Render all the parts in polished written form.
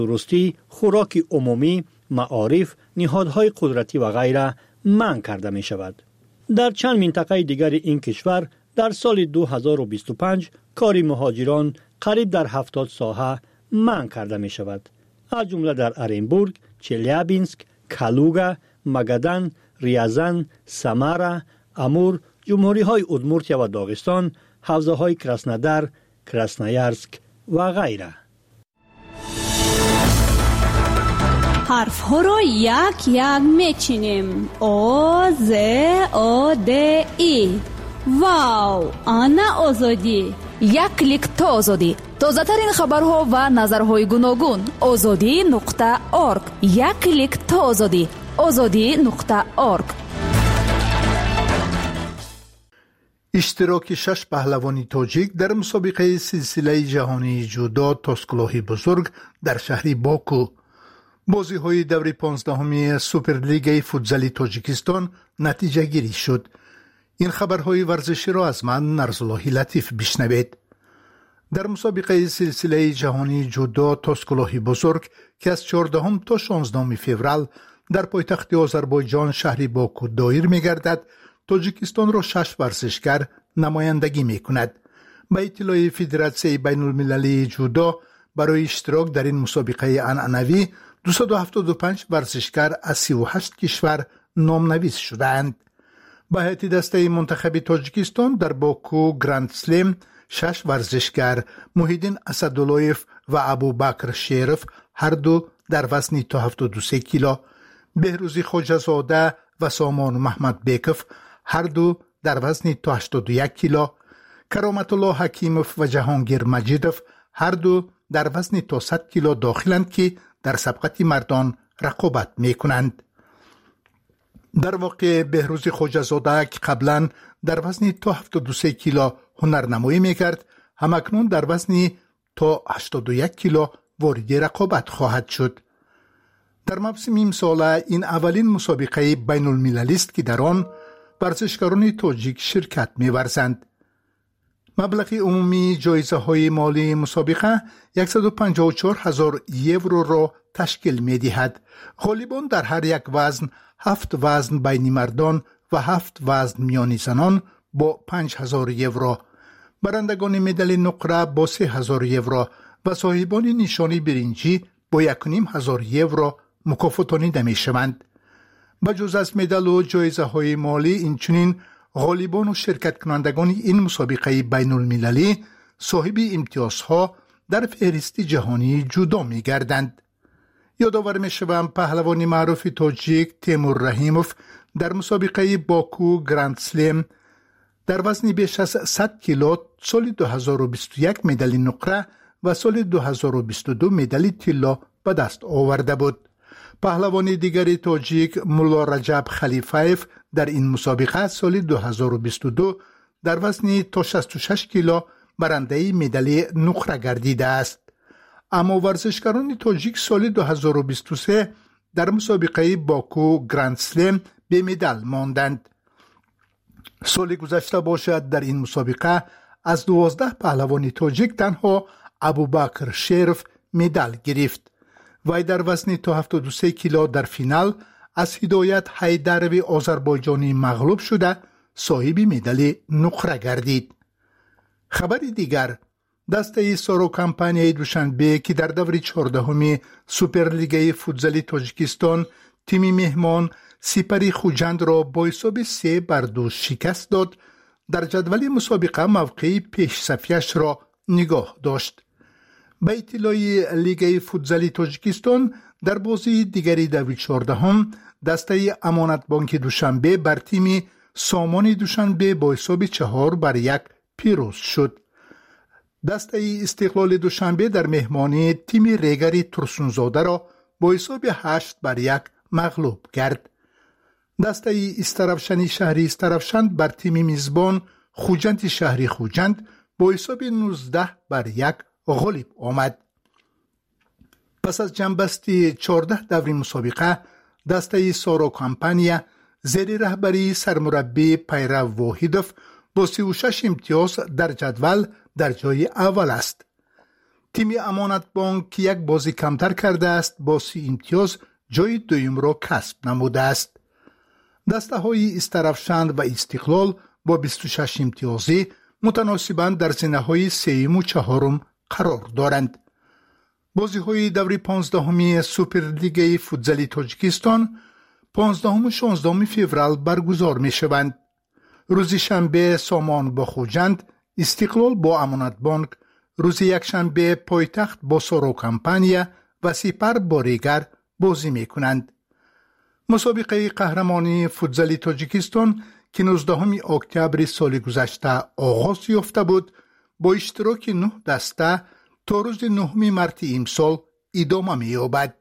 درستی، خوراک عمومی، معارف، نهادهای قدرتی و غیره منع کرده می شود. در چند منطقه دیگر این کشور در سال 2025 کار مهاجران قریب در 70 ساحه منع کرده می شود. از جمله در ارنبورگ، چلیابینسک، کالوگا، مگدن، ریازان، سامارا، امور، جمهوری های ادمورتیا و داغستان، حوزه های کراسنودار، کراسنویارسک و غیره. حرف ها را یک یک میچینیم. او ز او د ای. واو، آنا آزادی. یک کلیک تا آزادی. تازه ترین خبرها و نظرهای گوناگون. azadi.org. یک کلیک تا آزادی. azadi.org. اشتراک 6 پهلوانی تاجیک در مسابقه سلسله جهانی جودو تاسکلاهی بزرگ در شهر باکو. بازی های دور 15 سوپرلیگ فوتزالی تاجیکستان نتیجه گیری شد. این خبرهای ورزشی را از من نرزالله لطیف بشنوید. در مسابقه سلسله جهانی جودو تاسکلاهی بزرگ که از 14 تا 16 فوریه در پایتخت آذربایجان شهر باکو دایر می‌گردد، تاجیکستان را 6 ورزشکار نمایندگی می‌کند. به اطلاع فدراسیون بین‌المللی جودو، برای اشتراک در این مسابقه عنعنوی 275 ورزشکار از 38 کشور نامنویس شدند. به هیئت دسته منتخب تاجیکستان در باکو گراند سلم 6 ورزشکار محیدین اسداللهیف و ابوبکر شریف هر دو در وزن تا 73 کیلو، بهروزی خواجه‌زاده و سامان محمد بیکف هر دو در وزن تا 81 کیلو، کرامت الله حکیموف و جهانگیر مجیدوف هر دو در وزن تا 100 کیلو داخلند که در سبقت مردان رقابت می کنند. در واقع بهروزی خواجه‌زاده که قبلا در وزن تا 73 کیلو هنرنمایی می کرد، همکنون در وزن تا 81 کیلو وارد رقابت خواهد شد. در موسم امسال این اولین مسابقه بین المللی است که در آن ورزشکاران تاجیک شرکت می ورزند. مبلغ عمومی جایزه های مالی مسابقه 154,000 یورو را تشکیل می دهد. غالبان در هر یک وزن 7 وزن بین مردان و 7 وزن میان زنان با 5,000 یورو، برندگان مدال نقره با 3,000 یورو و صاحبان نشانی برنجی با 1,500 یورو مکافاتانیده می شوند. بجز از مدال و جایزه های مالی، اینچنین غالبان و شرکت کنندگان این مسابقه بین المللی صاحب امتیازها در فهرست جهانی جودو می گردند. یادآور می شوم پهلوان معروف تاجیک تیمور رحیموف در مسابقه باکو گراند سلم در وزن بیش از 100 کیلو سال 2021 مدال نقره و سال 2022 مدال طلا به دست آورده بود. پهلوان دیگری تاجیک مولا رجب خلیفایف در این مسابقه سال 2022 در وزن تا 66 کیلو برنده مدال نقره گردیده است. اما ورزشکاران تاجیک سال 2023 در مسابقه باکو گراند سلم به مدال ماندند. سال گذشته باشد در این مسابقه از 12 پهلوان تاجیک تنها ابوبکر شریف مدال گرفت. وی در وزن تا 73 کیلو در فینال از هدایت حیدروی آذربایجانی مغلوب شده صاحب مدال نقره گردید. خبر دیگر، دسته سارو کمپانی دوشنبه که در دور 14 سوپرلیگ فوتزالی تاجیکستان تیم مهمان سپری خوجند را با حساب 3-2 شکست داد، در جدول مسابقه موقع پیش صفیش را نگاه داشت. به اطلاع لیگ فوتزالی تاجیکستان در بازی دیگری دور 14 دسته امانت بانک دوشنبه بر تیم سامان دوشنبه با حساب 4-1 پیروز شد. دسته استقلال دوشنبه در مهمانی تیم ریگری ترسونزاده را با حساب 8-1 مغلوب کرد. دسته استرفشنی شهری استرفشند بر تیم میزبان خوجند شهری خوجند با حساب 19-1 غالب آمد. پس از جنبستی 14 دور مسابقه، دسته سارو کمپانیا زیر رهبری سرمربی پیرو واحدوف با 36 امتیاز در جدول در جای اول است. تیم امانت بانک که یک بازی کمتر کرده است با 30 امتیاز جای دوم را کسب نموده است. دسته های استرفشند و استقلال با 26 امتیازی متناسباً در زینه های 3 و 4 قرار دارند. بازی های دوره 15 سوپرلیگ فوتزال تاجیکستان 15 و 16 فوریه برگزار می شوند. روز شنبه سامان با خوجند، استقلال با امانت بانک، روز یک شنبه پایتخت با سارو کمپانیا و سپر با ریگر بازی می کنند. مسابقه قهرمانی فوتزال تاجیکستان که 19 اکتبر سال گذشته آغاز یافته بود با اشتراک 9 دسته تا روز 9 مارس امسال ادامه می یابد.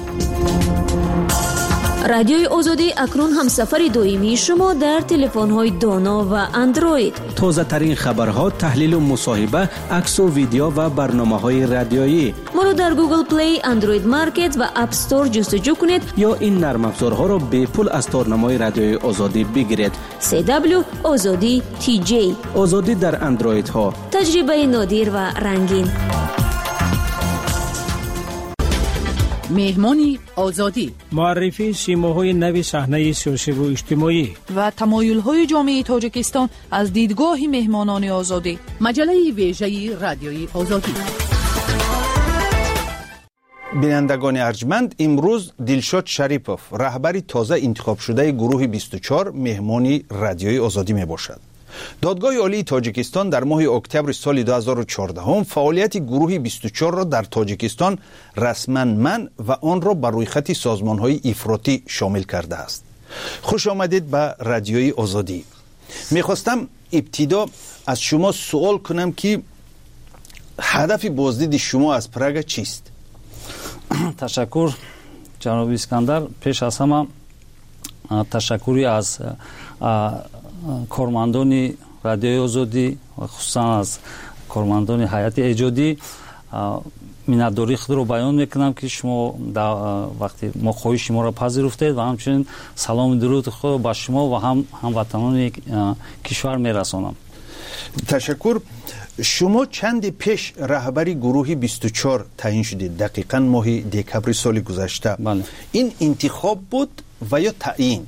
رادیوی آزادی اکنون هم سفر دائمی شما در تلفن‌های دانا و اندروید. تازه ترین خبرها، تحلیل و مصاحبه، عکس و ویدیو و برنامه‌های رادیویی. ما رو در گوگل پلی، اندروید مارکت و اپ استور جستجو کنید یا این نرم افزارها را به پول از تارنمای رادیوی آزادی بگیرید. CW آزادی TJ. آزادی در اندروید ها. تجربه نادر و رنگین. مهمانی آزادی، معرفی سیماهای نوی صحنه سیاسی و اجتماعی و تمایل‌های جامعه تاجیکستان از دیدگاه مهمانان آزادی. مجله ویژه رادیوی آزادی. بینندگان ارجمند، امروز دلشاد شریپوف رهبر تازه انتخاب شده گروه 24 مهمانی رادیوی آزادی می باشد. دادگاه عالی تاجیکستان در ماه اکتبر سال 2014 فعالیت گروه 24 را در تاجیکستان رسما منع و آن را بر روی خط سازمان‌های افراطی شامل کرده است. خوش آمدید به رادیوی آزادی. میخواستم ابتدا از شما سوال کنم که هدف بازدید شما از پراگ چیست؟ تشکر جناب اسکندر. پیش از همه تشکری از کارمندان رادیوی آزادی و خصوصا از کارمندان هیئت ایجادی منتداری خود رو بیان میکنم که شما وقتی ما خواهش شما را پذیرفتید و همچنین سلام درود خود با شما و هموطنان کشور میرسانم. تشکر. شما چند پیش رهبری گروه 24 تعیین شدید، دقیقاً ماه دکبر سال گذشته. بله. این انتخاب بود و یا تعیین؟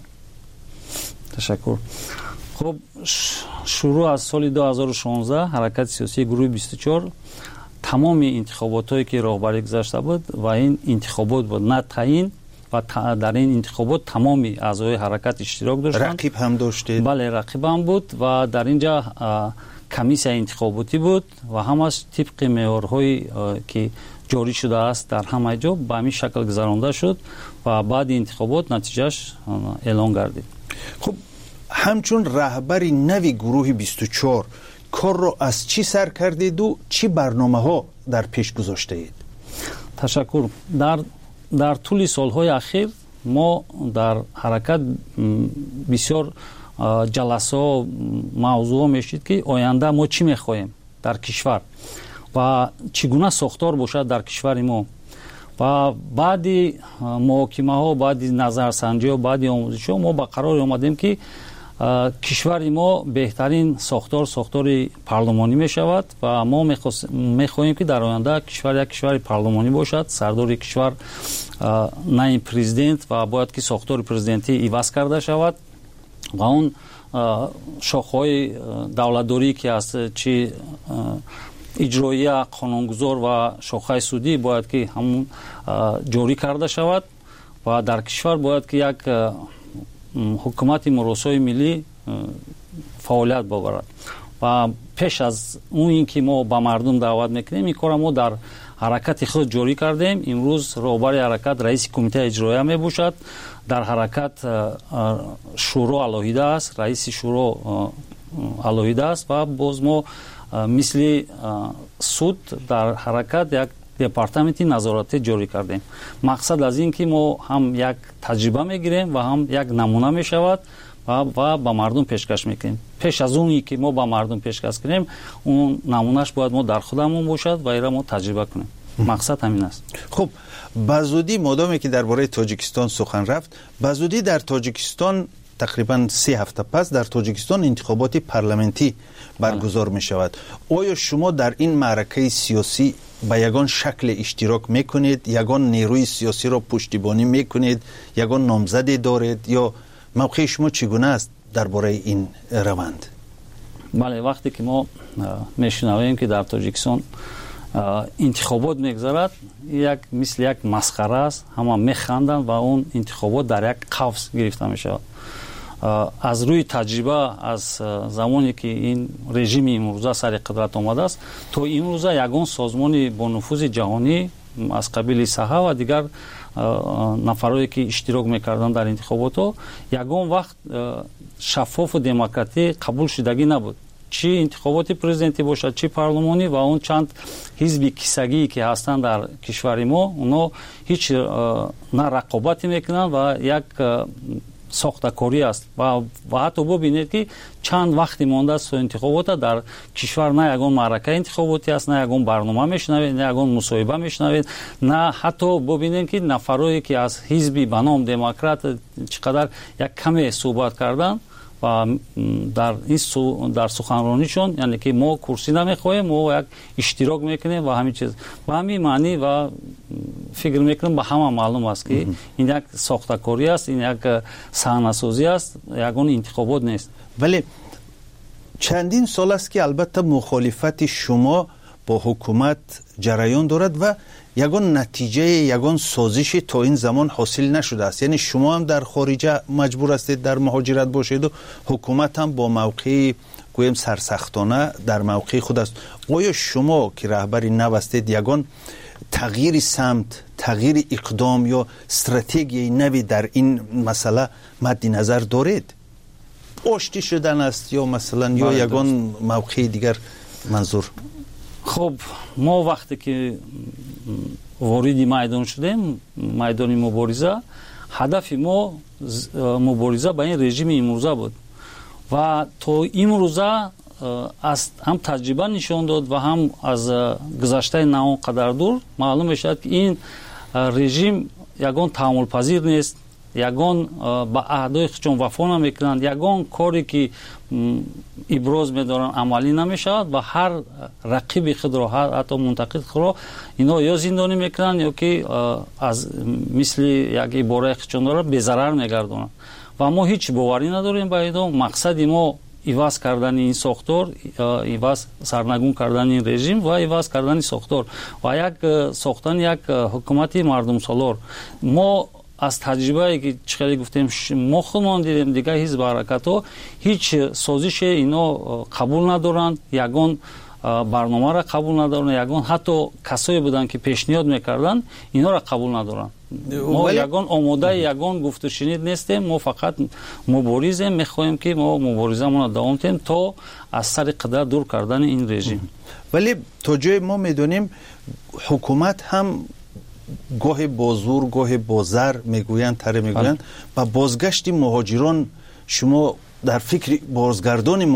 تشکر. خب شروع از سال 2016 حرکت سیاسی گروه 24 تمام انتخابات هایی که راهبری گذاشته بود و این انتخابات بود نه تعیین و در این انتخابات تمامی اعضای حرکت اشتراک داشتند. رقیب هم داشتید؟ بله، رقیب هم بود و در اینجا کمیسیون انتخاباتی بود و همش طبق معیارهایی که جاری شده است در همه جا به همین شکل گذرانده شد و بعد انتخابات نتیجهش اعلان گردید. خب همچون رهبری نوی گروه 24 کار را از چی سر کردید و چی برنامه ها در پیش گذاشته اید؟ تشکر. در طول سالهای اخیر ما در حرکت بسیار جلسه ها موضوع میشید که آینده ما چی میخواهیم در کشور و چگونه ساختار باشد در کشور ما و بعد محاکمه ها، بعد نظرسنجی ها، بعد آموزش ها ما به قرار آمدیم که کشور ما بهترین ساختار پارلمانی می شود و ما می خواهیم که در آینده کشور یک کشور پارلمانی باشد. سردار کشور نه پرزیدنت و باید که ساختار پرزیدنتی عوض کرده شود و اون شاخه‌های دولتداری که است، چی اجرایی، قانونگذار و شاخه سودی باید که همون جاری کرده شود و در کشور باید که یک حکومت مراسای ملی فعالیت ببرد و پیش از اون اینکه ما به مردم دعوت میکنیم این کار ما در حرکت خود جاری کردیم. امروز رهبر حرکت رئیس کمیته اجرایی می باشد. در حرکت شورا علاوه است، رئیس شورا علاوه است و باز ما مثل سود در حرکت یک دپارتمنتی نظارتی جاری کردیم. مقصد از این که ما هم یک تجربه میگیریم و هم یک نمونه میشود و با مردم پیشکش میکنیم. پیش از اونی که ما با مردم پیشکش کنیم اون نمونهش باید ما در خودمون باشد و ایرا ما تجربه کنیم. مقصد همین است. خب بزودی مادامی که درباره تاجیکستان سخن رفت، بزودی در تاجیکستان تقریبا 3 هفته پس در تاجیکستان انتخابات پارلمانتی برگزار می شود. آیا شما در این معرکه سیاسی به یگان شکل اشتراک میکنید، یگان نیروی سیاسی را پشتیبانی میکنید، یگان نامزدی دارید، یا موقع شما چگونه است درباره این روند؟ بله، وقتی که ما میشنویم که در تاجیکستان انتخابات میگذرد، یک مثل یک مسخره است، همه میخندند و اون انتخابات در یک قفس گرفته میشود. از روی تجربه از زمانی که این رژیم امروزه سر قدرت آمده است تا امروزه یگان سازمان با نفوذ جهانی از قبیل صحه و دیگر نفرایی که اشتراک میکردند در انتخابات ها یگان وقت شفاف و دموکراتی قبول شدگی نبود، چی انتخابات پرزیدنتی باشد چی پارلمانی، و اون چند حزب کیسگی که هستند در کشور ما اونا هیچ نه رقابتی میکنند و یک ساختکاری است و حتی ببینید که چند وقتی مانده است انتخابات در کشور نه یگان معرکه انتخاباتی است، نه یگان برنامه میشنوید، نه یگان مصاحبه میشنوید، نه حتی ببینید که نفرایی که از حزبی به نام دموکرات چقدر یک کمی صحبت کردن و در سخنرانیشون، یعنی که ما کرسی نمیخواهیم، ما یک اشتراک میکنیم و همین چیز و همین معنی و فکر میکنم به همه معلوم است که این یک ساختکاری است، این یک صحنه‌سازی است، یگان انتخابات نیست. ولی چندین سال است که البته مخالفت شما با حکومت جریان دارد و یگان نتیجه یگان سازش تا این زمان حاصل نشده است. یعنی شما هم در خارج مجبور هستید در مهاجرت باشید و حکومت هم با موقع گویم سرسختانه در موقع خود است. آیا شما که رهبری نو هستید یگان تغییر سمت، تغییر اقدام یا استراتژی نوی در این مسئله مد نظر دارید؟ آشتی شدن است یا مثلا یا یگان موقع دیگر منظور؟ خب ما وقتی که وارد میدان شدیم، میدان مبارزه، هدف ما مبارزه با این رژیم امروزه بود و تا امروزه از هم تجربه نشان داد و هم از گذشته نه قدر دور معلوم میشد که این رژیم یگان تحمل پذیر نیست، یگان با عهدهای خودشون وفا نمیکنند، یگان کاری که ابراز میدارن عملی نمیشود و هر رقیب خود را، هر حتی منتقد خود را اینا یا زندانی میکنند یا که از مثل یک عباره خودشون دارن به ضرر میگردونند و ما هیچ باوری نداریم با اینا. مقصد ما ایواز کردن این ساختار، ایواز سرنگون کردن این رژیم و ایواز کردن ساختار و یک ساختن یک حکومت مردم سالار. ما از تجربه که چقدر گفتیم ما خودمان دیدیم دیگه حزب حرکت ها هیچ سازش اینا قبول ندارند، یگان برنامه را قبول ندارند، یگان حتی کسایی بودن که پیشنهاد میکردن اینا را قبول ندارند. ما یگان آماده یگان گفت و شنید نیستیم، ما فقط مبارزیم، میخواهیم که ما مبارزمون را دوام دهیم تا از سر قدرت دور کردن این رژیم. ولی تا جای ما میدونیم حکومت هم گاه با زور گاه با زر میگویند تره میگویند و بازگشت مهاجران، شما در فکر بازگردان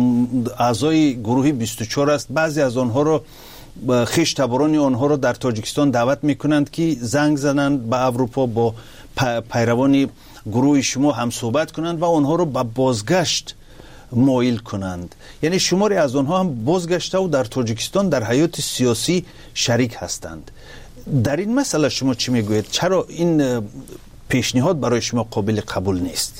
اعضای گروه 24 است، بعضی از آنها را خویش تبران آنها را در تاجیکستان دعوت میکنند که زنگ زنند به اروپا، با پیروان گروه شما هم صحبت کنند و آنها را به بازگشت مایل کنند. یعنی شماری از آنها هم بازگشته و در تاجیکستان در حیات سیاسی شریک هستند. در این مسئله شما چی میگوید؟ چرا این پیشنهاد برای شما قابل قبول نیست؟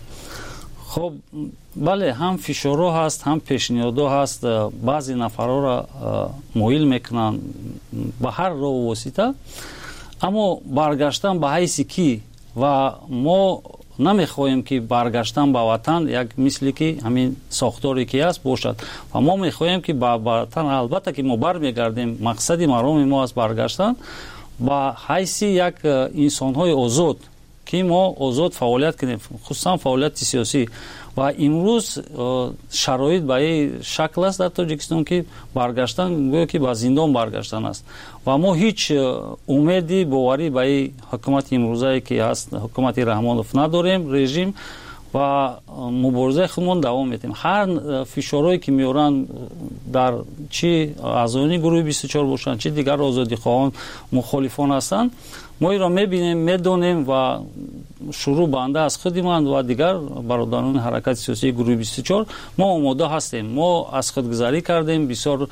خب بله، هم فشارها هست هم پیشنهادها هست، بعضی نفرها را مایل میکنن به هر راه و واسطه، اما برگشتن به حیث کی و ما نمیخواهیم که برگشتن به وطن یک مثلی که همین ساختاری که است باشد و ما میخواهیم که به وطن، البته که ما برمیگردیم، مقصد مرام ما است برگشتن به حیث یک انسان‌های آزاد که ما آزاد فعالیت کنیم، خصوصا فعالیت سیاسی. و امروز شرایط به این شکل است در تاجیکستان که برگشتن گویا که به زندان برگشتن است و ما هیچ امیدی باوری به این حکومت امروزه که هست، حکومت رحمانوف نداریم رژیم و مبارزه خودمون دوام میدیم. هر فشارهایی که میارن در چی اعضای گروه 24 باشن چی دیگر آزادی خواهان مخالفان هستن، ما این را میبینیم، میدونیم و шуруъ банда аз худи ман ва дигар бародарони ҳаракати сиёсии гурӯҳи 24 мо омода ҳастем. мо аз худгузарӣ кардем, бисёр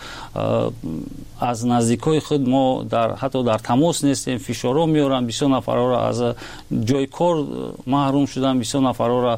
аз наздикои худ мо ҳатто дар тамос нестем, фишорҳо меоранд, бисёр нафарҳоро аз ҷойи кор маҳрум шуданд, бисёр нафарҳоро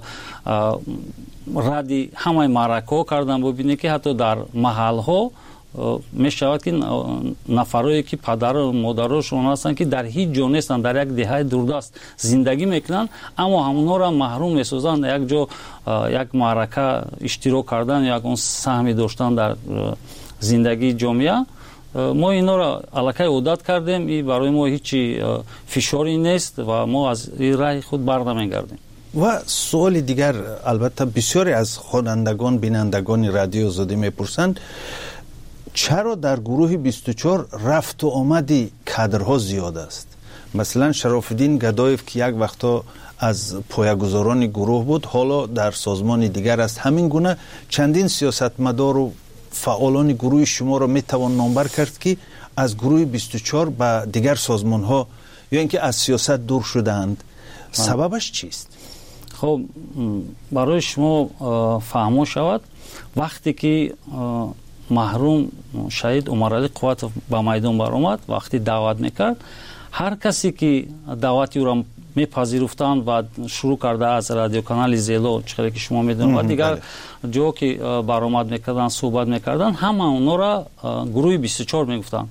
радди ҳамаи маъракаҳо кардан. бубинед ки ҳатто дар маҳалҳо мешавад ки нафарое ки падару модарошон ҳастанд ки дар ҳеҷ ҷо нестанд, дар як деҳаи дурдаст зиндагӣ мекунанд, аммо ҳамонҳоро маҳрум месозанд як ҷо як маърака иштирок кардан, як он саҳми доштан дар зиндагии ҷомеа. мо инҳоро аллакай одат кардем, и барои мо ҳечи фишоре нест ва мо аз раҳи худ барнамегардем. ва суоли дигар, албатта бисёре аз хонандагон бинандагони радиои озодӣ мепурсанд, чаро дар гурӯҳи 24 рафту омади кадрҳо зиёд аст? масалан Шарофиддин Гадоев ки як вақто аз поягузорони гурӯҳ буд, ҳоло дар созмони дигар аст. ҳамин гуна чандин сиёсатмадору фаъолони гурӯҳи шуморо метавон номбар кард ки аз гурӯҳи 24 ба дигар созмонҳо ё ин ки аз сиёсат дур шудаанд. сабабаш чист? хоб барои шумо фаҳмо шавад, вақте ки маҳрум шаҳид Умаралӣ Қувватов ба майдон баромад, вақти даъват мекард, ҳар касе ки даъвати ӯро мепазируфтанд ва шурӯъ карда аз радиоканали Зело, чиқдре ки шумо медонед, ва дигар ҷо ки баромад мекарданд, суҳбат мекарданд, ҳама онҳоро гурӯҳи 24 мегуфтанд.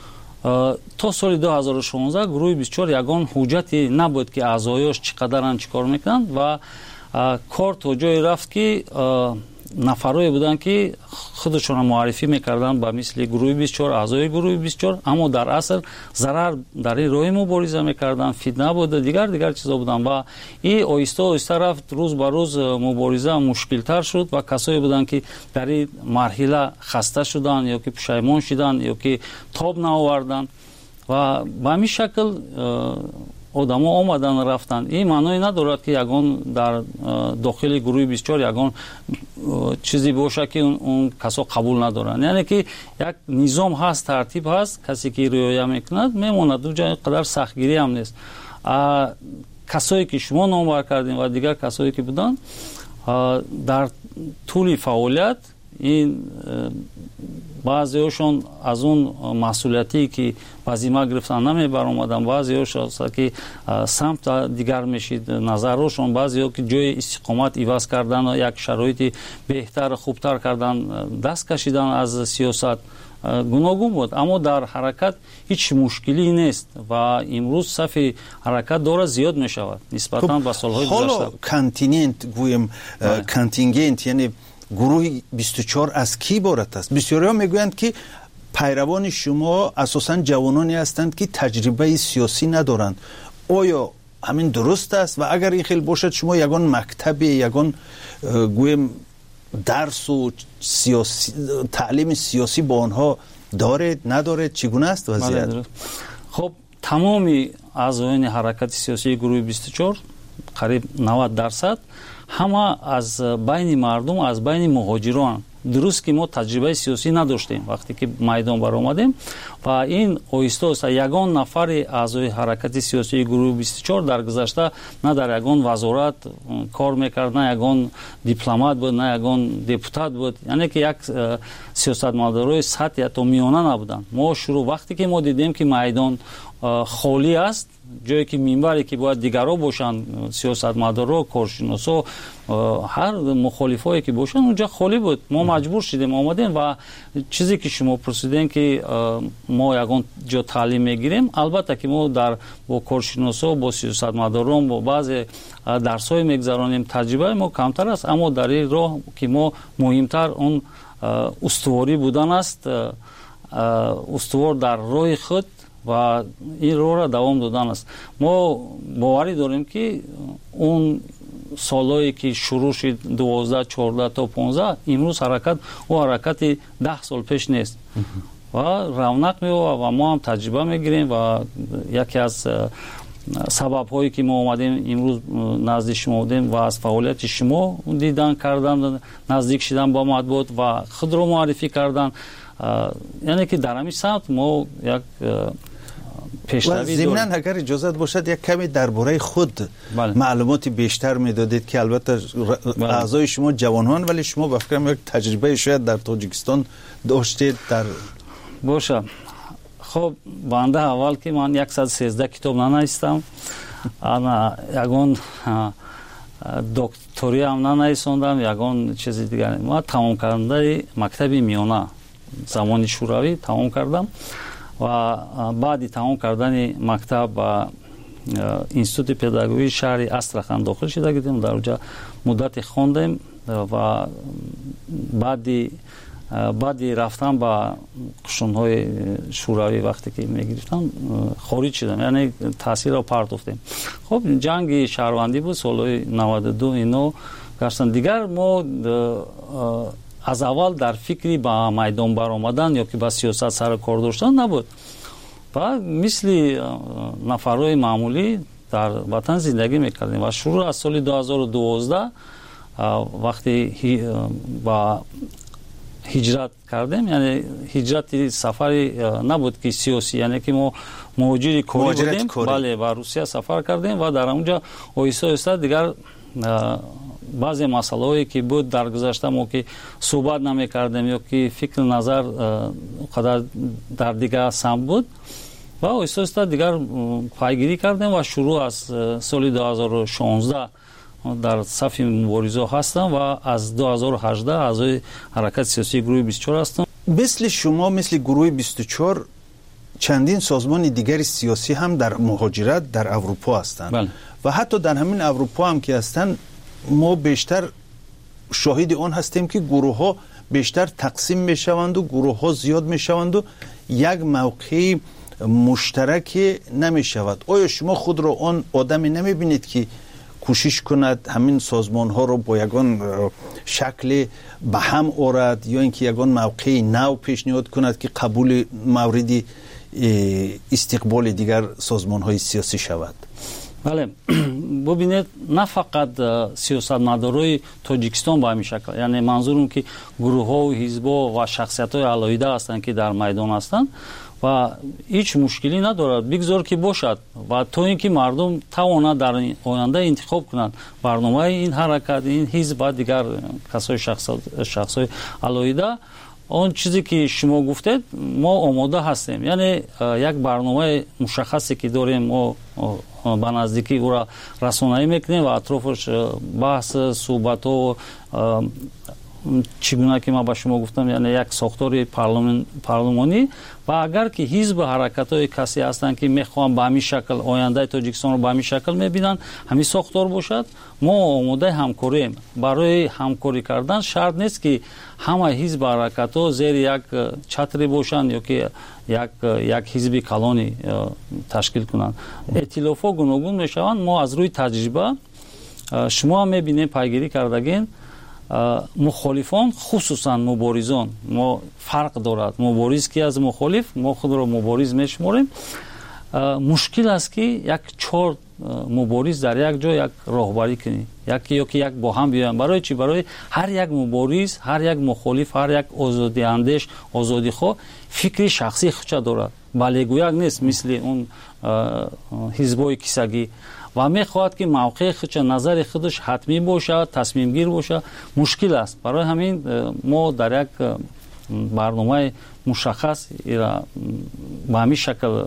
то соли 2016 гурӯҳи 24 ягон ҳуҷҷати набуд ки аъзоёш чӣ қадаранд, чӣ кор мекунанд, ва кор то ҷое рафт ки нафарое буданд ки худашонро муаррифӣ мекарданд ба мисли гурӯҳи 24, аъзои гурӯҳи 24, аммо дар асл зарар дар ин роҳи мубориза мекарданд, фитна буда, дигар чизо буданд ва ин оҳиста оҳиста рафт, рӯз ба рӯз мубориза мушкилтар шуд ва касое буданд ки дар ин марҳила хаста шуданд ё ки пушаймон шуданд ё ки тоб наоварданд ва ба ҳамин шакл одамо омадан рафтанд. ин маъное надорад ки ягон дар дохили гурӯҳи 24 ягон чизе бошад ки он касо қабул надоранд. яъне ки як низом ҳаст, тартиб ҳаст, касе ки риоя мекунад мемонад, ду ҷо қадар сахтгирӣ ҳам нест. касое ки шумо номбар кардем ва дигар касое ки буданд дар тӯли фаъолият, ин баъзеҳошон аз он масъулиятие ки ба зимма гирифтан намебаромаданд, баъзеҳошон ки самта дигар мешид назарҳошон, баъзеҳо ки ҷои истиқомат иваз кардан, як шароити беҳтар хубтар кардан, даст кашидан аз сиёсат гуногун буд, аммо дар ҳаракат ҳеҷ мушкилӣ нест ва имрӯз сафи ҳаракат дора зиёд мешавад нисбатан ба солҳои гузашта. ҳоло континент гӯем контингент, яъне гурӯҳи 24 аз ки иборат аст? бисёриҳо мегӯянд ки пайравони шумо асосан ҷавононе ҳастанд ки таҷрибаи сиёсӣ надоранд. оё ҳамин дуруст аст? ва агар ин хел бошад, шумо ягон мактабе, ягон гӯем дарсу таълими сиёсӣ бо онҳо доред, надоред? чӣ гуна аст вазъият? хоб тамоми аъзоёни ҳаракати сиёсии гурӯҳи 24 қариб 90% ҳама аз байни мардум, аз байни муҳоҷирон. дуруст ки мо таҷрибаи сиёсӣ надоштем вақте ки майдон баромадем ва ин оҳиста оҳиста ягон нафари аъзои ҳаракати сиёсии гурӯҳи 24 дар гузашта на дар ягон вазорат кор мекард, на ягон дипломат буд, на ягон депутат буд, яъне ки як сиёсатмадорои сатҳи ҳатто миёна набуданд. мо шурӯъ вақте ки мо дидем ки майдон холӣ аст, ҷое ки минбаре ки бояд дигарҳо бошанд, сиёсатмадорҳо, коршиносо, ҳар мухолифое ки бошанд, унҷа холӣ буд. мо маҷбур шудем омадем ва чизе ки шумо пурсидем ки мо ягон ҷо таълим мегирем, албатта ки мо бо коршиносо, бо сиёсатмадорон, бо баъзе дарсҳое мегзаронем, таҷрибаи мо камтар аст, аммо дар ин роҳ ки мо муҳимтар он устуворӣ будан аст, устувор дар роҳи худ ва ин роҳро давом додан аст. мо боварӣ дорем ки он солҳое ки шурӯъ шуд 12, 14 то 15, имрӯз ҳаракат ӯ ҳаракати 10 сол пеш нест ва равнақ меёбад ва мо ҳам таҷриба мегирем ва яке аз сабабҳое ки мо омадем имрӯз назди шумо будем ва аз фаъолияти шумо дидан кардан, наздик шудан ба матбуот ва худро муаррифӣ кардан, яъне ки дар ҳамин самт мо як پیشروی ضمناً اگر اجازه باشد یک کمی درباره خود معلومات بیشتر میدادید که البته اعضای شما جوانان ولی شما به فکرم یک تجربه شاید در تاجیکستان داشتید در باشه. خب بنده اول که من 113 کتاب ننوشتم، انا یگان دکتری هم ننوشتم، یگان چیزی دیگر. ما تمام کردن مکتب میانه زمان شوروی تمام کردم و بعد تمام کردن مکتب و اینستیتوت پداگوژی شهر استراخان داخل شده بودیم. در اونجا مدت خواندیم و بعدی رفتم با قشون‌های شوروی وقتی که میگرفتم خارج شدم، یعنی تاثیر رو پرداختیم. خب جنگ شهروندی بود سال 92 اینو گشتن دیگر. ما از اول در فکری با میدان برآمدن یا که با سیاست سر کار داشتن نبود و مثل نفرهای معمولی در وطن زندگی میکردیم و شروع از سال 2012 وقتی با هجرت کردیم، یعنی هجرت سفری نبود که سیاسی، یعنی که ما مهاجر کاری بودیم. بله، با روسیه سفر کردیم و در اونجا آهسته دیگر بعضی مسائلی که بود در گذشته ما که صحبت نمی کردیم یا که فکر نظر قدر در دیگر سم بود و آهسته دیگر پایگیری کردیم و شروع از سال 2016 در صف مبارزه هستم و از 2018 اعضای حرکت سیاسی گروه 24 هستم. مثل شما، مثل گروه 24 چندین سازمان دیگر سیاسی هم در مهاجرت در اروپا هستند. بله. و حتی در همین اروپا هم که هستند ما بیشتر شاهد آن هستیم که گروه ها بیشتر تقسیم می شوند و گروه ها زیاد می شوند و یک موقع مشترک نمی شود. آیا شما خود را آن آدمی نمی بینید که کوشش کند همین سازمان ها رو با یگان شکل به هم آورد یا اینکه یگان موقع نو پیشنهاد کند که قبول مورد استقبال دیگر سازمان های سیاسی شود؟ بله، ببینید نه فقط سیاستمدارای تاجیکستان با همین شکل، یعنی منظورم که گروه ها و حزب ها و شخصیت های علاوه هستند که در میدان هستند و هیچ مشکلی ندارد بگذار که باشد و تا اینکه مردم تواند در آینده انتخاب کنند برنامه این حرکت، این حزب و دیگر کسای شخصای علاوه. اون چیزی که شما گفتید ما آماده هستیم، یعنی یک برنامه مشخصی که داریم ما به نزدیکی او را رسانه‌ای میکنیم و اطرافش بحث صحبت و چگونه که ما با شما گفتم، یعنی یک ساختار پارلمانی و اگر که حزب حرکت های کسی هستند که میخوان به همین شکل آینده تاجیکستان رو به همین شکل میبینن همین ساختار باشد، ما آماده همکاریم. برای همکاری کردن شرط نیست که همه حزب حرکت ها زیر یک چتری باشند یا که یک حزب کلانی تشکیل کنند. ائتلاف ها گوناگون میشوند. ما از روی تجربه شما هم میبینید پیگیری کردگین مخالفان خصوصا مبارزان ما فرق دارد. مبارز که از مخالف ما خود را مبارز میشماریم. مشکل است که یک 4 مبارز در یک جا یک راهبری کنی یا که یک با هم بیاین. برای چی؟ برای هر یک مبارز، هر یک مخالف، هر یک آزادی اندیش، آزادی خواه فکری شخصی خودش دارد، ولی گویک نیست مثل اون حزبای کیسگی و میخواهد که موقع خودش نظر خودش حتمی باشه، تصمیم گیر باشه. مشکل است. برای همین ما در یک برنامه مشخص به همین شکل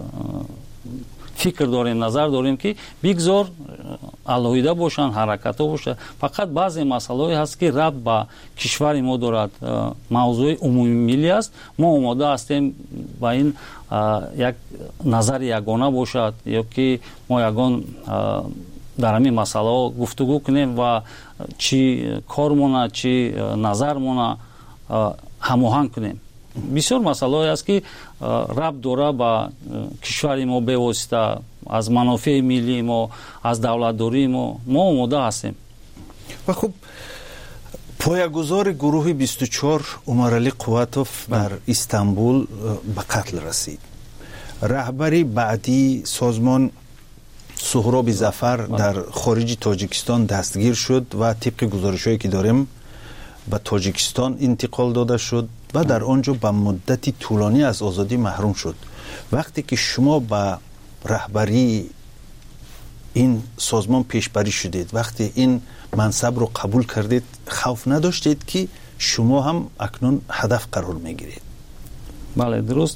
فکر داریم، نظر داریم که بگذار علاوه باشن، حرکت ها باشه. فقط بعضی مسائل هست که ربط با کشور ما دارد، موضوع عمومی ملی است. ما آماده هستیم با این یک نظر یگانه باشد یا که ما یگان در همین مسئله گفتگو کنیم و چی کارمونه چی نظرمونه هماهنگ کنیم. بسیار مسئله است که ربط داره با کشور ما به واسطه از منافع ملی ما، از دولتداری ما آماده هستیم. و خب پایه‌گذار گروه 24 عمرعلی قوتوف در استانبول به قتل رسید. رهبری بعدی سازمان سهراب ظفر در خارج تاجیکستان دستگیر شد و طبق گزارش‌هایی که داریم به تاجیکستان انتقال داده شد و در آنجا به مدتی طولانی از آزادی محروم شد. وقتی که شما به رهبری این سازمان پیشبری شدید، وقتی این منصب رو قبول کردید خوف نداشتید که شما هم اکنون هدف قرار میگیرید؟ بله درست.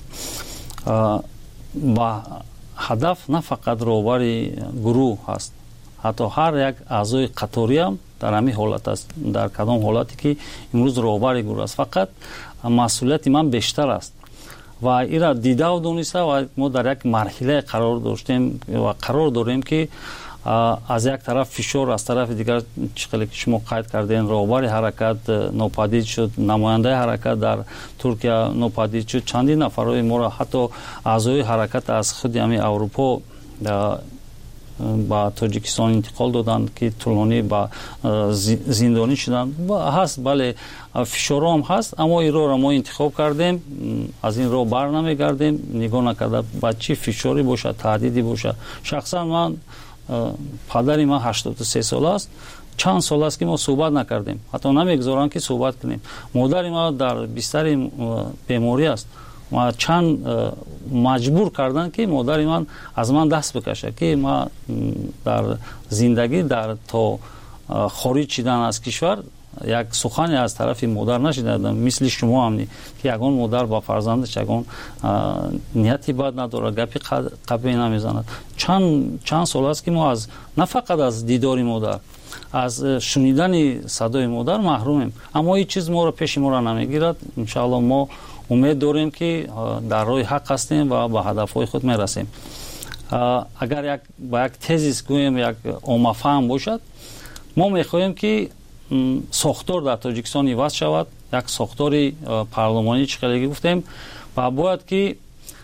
با هدف نه فقط روباری گروه هست، حتی هر یک اعضای قطاری هم در همین حالت است. در کدام حالتی که امروز روباری گروه است، فقط مسئولیت من بیشتر است و این را دیده و دونسته و ما در یک مرحله قرار داشتیم و قرار داریم که از یک طرف فشار، از طرف دیگر چقدر که شما قید کردین راهبر حرکت ناپدید شد، نماینده حرکت در ترکیه ناپدید شد، چندین نفرای ما را حتی اعضای حرکت از خود همین اروپا با تاجیکستان انتقال دادند که طولانی با زندانی شدند و هست. بله فشار هم هست، اما این را ما انتخاب کردیم، از این راه بر نمیگردیم، نگاه نکرده با چی فشاری باشه، تهدیدی باشه. شخصا من پدری من 83 سال است، چند سال است که ما صحبت نکردیم، حتی نمیگذارن که صحبت کنیم. مادر ما در بستر بیماری است و چند مجبور کردن که مادر من از من دست بکشه که ما در زندگی در تا خارج شدن از کشور یک سخنی از طرف مادر نشنیدم، مثل شما هم که یگان مادر با فرزندش یگان نیتی بد نداره، گپی قبی نمیزند. چند سال است که ما از نه فقط از دیدار مادر، از شنیدن صدای مادر محرومیم، اما این چیز ما را پیش ما را نمیگیرد. ان شاء الله ما امید داریم که در راه حق هستیم و به هدفهای خود میرسیم. اگر با یک تزیس گویم یک عامه‌فهم باشد، ما میخواهیم که ساختار در تاجیکستان عوض شود، یک ساختار پارلمانی چقدر گفتیم و باید که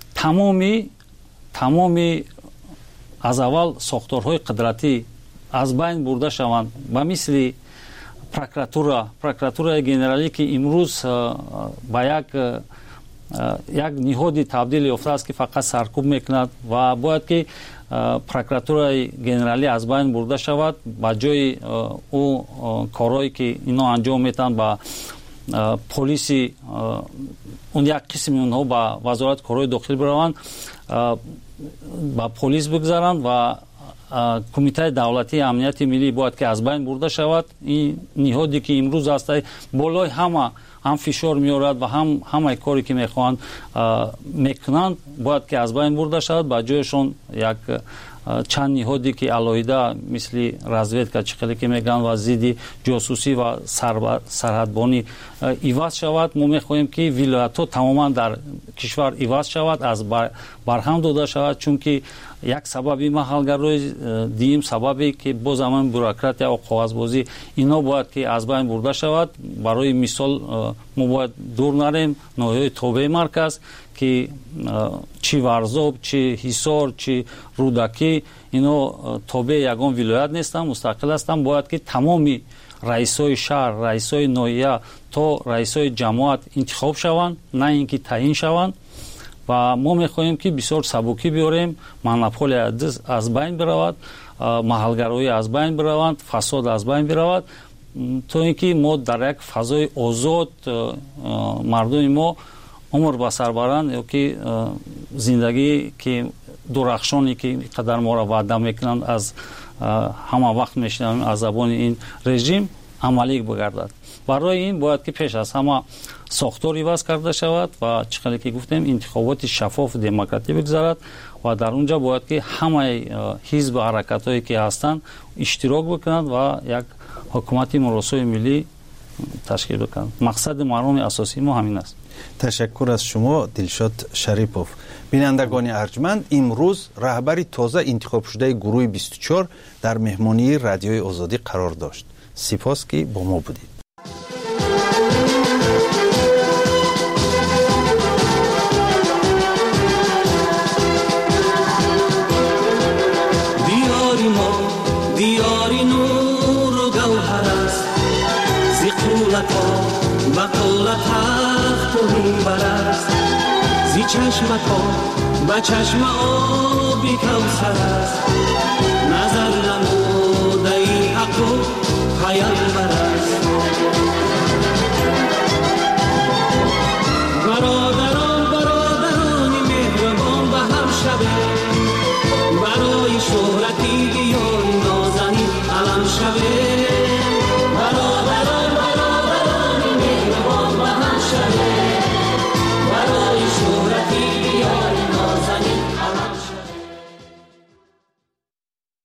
تمامی از اول ساختارهای قدرتی از بین برده شوند و مثل پروکراتور گنرالی که امروز با یک نهاد تبدیل یافته است که فقط سرکوب میکند و باید که پروکراتور گنرالی از بین برده شود، با جای او کارهایی که اینا انجام میتن با پلیسی اون یک قسم اونها با وزارت کارهای داخلی بروند، با پلیس بگذارند و کمیته دولتی امنیت ملی باید که از بین برده شود. این نهادی که امروز است بالای هم فشار میارد و همه کاری که میخوان میکنند باید که از بین برده شود، با جایشون یک چند نهادی که علاوه مثل رزویدکا چقدر که میگن و ضد جاسوسی و سرحدبانی عوض شود. ما میخواهیم که ولایت‌ها تماما در کشور عوض شود، از برهم داده شود، چون که یک سببی محلگرای دیم سببی که باز هم بوروکرات یا کاغذبازی اینا باید که از بین برده شود. برای مثال ما باید دور نریم ناحیه توبه مرکز که چی ورزاب، چی حصار، چی رودکی، اینا توبه یگان ولایت نیستن، مستقل هستن. باید که تمامی رئیسای شهر، رئیسای ناحیه تا رئیسای جماعت انتخاب شوند، نه اینکه تعیین شوند. و ما میخواهیم که بسیار سبکی بیاریم، مونوپولی از بین برود، محلگرایی از بین برود، فساد از بین برود، تا اینکه ما در یک فضای آزاد مردم ما عمر به سر برند، یا که زندگی که درخشانی که قدر ما را وعده میکنند از همه وقت میشنویم از زبان این رژیم عملی بگردد. برای این باید که پیش از همه ساختار عوض کرده شود و چقدر که گفتیم انتخابات شفاف دموکراتی بگذارد و در اونجا باید که همه حزب و حرکت هایی که هستند اشتراک بکنند و یک حکومت مراسای ملی تشکیل بکنند. مقصد مرام اساسی ما همین است. تشکر از شما دلشاد شریپوف. بینندگان ارجمند، امروز رهبر تازه انتخاب شده گروه 24 در مهمانی رادیوی آزادی قرار داشت. سپاس که با ما بودید. دیاری نور و گوهر است، زی قولتا بقول تخت و منبر است، زی چشمتا به چشم آبی کوثر است.